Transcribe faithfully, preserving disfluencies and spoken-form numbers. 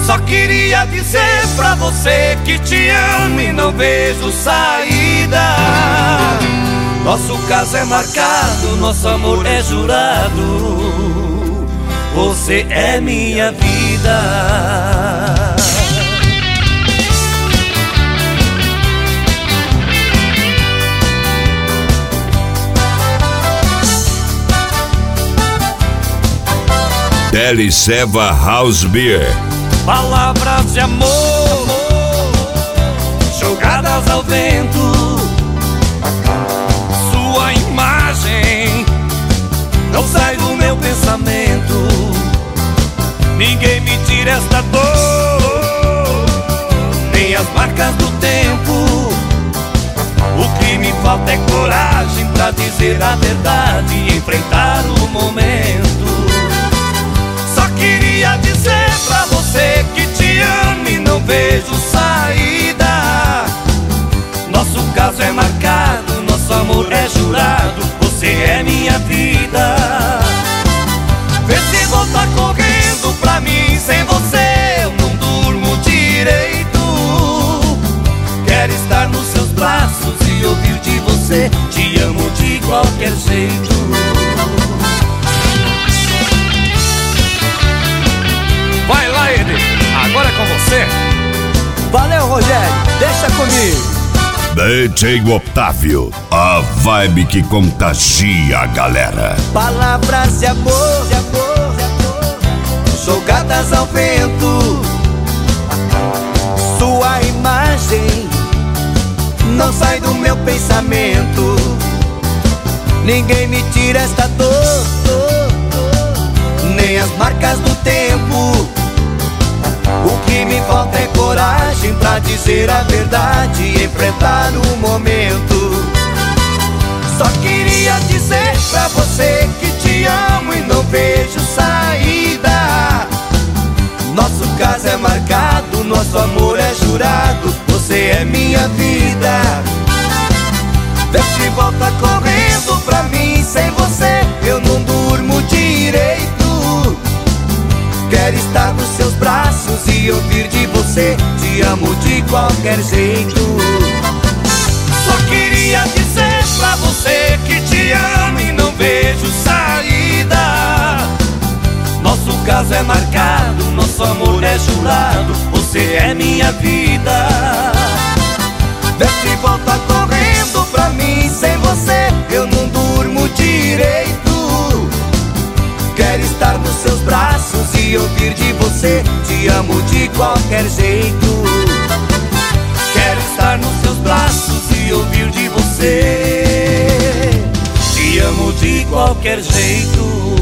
Só queria dizer pra você que te amo e não vejo saída. Nosso caso é marcado, nosso amor é jurado. Você é minha vida. Deli Seva House Beer. Palavras de amor jogadas ao vento. Sua imagem não sai do meu pensamento. Ninguém me tira esta dor, nem as marcas do tempo. O que me falta é coragem pra dizer a verdade e enfrentar o momento. Só queria dizer pra você que te amo e não vejo saída. Nosso caso é marcado, nosso amor é jurado. Você é minha vida. Vê se volta correndo pra mim. Sem você eu não durmo direito. Quero estar nos seus braços e ouvir de você: te amo de qualquer jeito. Vai lá, Eder, agora é com você. Valeu, Rogério, deixa comigo. D J Otávio, a vibe que contagia a galera. Palavras de amor, de amor, de amor jogadas ao vento. Sua imagem não sai do meu pensamento. Ninguém me tira esta dor, nem as marcas do tempo. O que me falta é coragem pra dizer a verdade e enfrentar o momento. Só queria dizer pra você que te amo e não vejo saída. Nosso caso é marcado, nosso amor é jurado. Você é minha vida. Vê se volta correndo pra mim. Sem você eu não durmo direito. Quero estar nos seus braços e ouvir de você: te amo de qualquer jeito. Só queria dizer pra você que te amo e não vejo saída. Nosso caso é marcado, nosso amor é jurado. Você é minha vida. Vê se volta correndo pra mim. Sem você eu não durmo direito. Quero estar nos seus braços e ouvir de você: te amo de qualquer jeito. Quero estar nos seus braços e ouvir de você: te amo de qualquer jeito.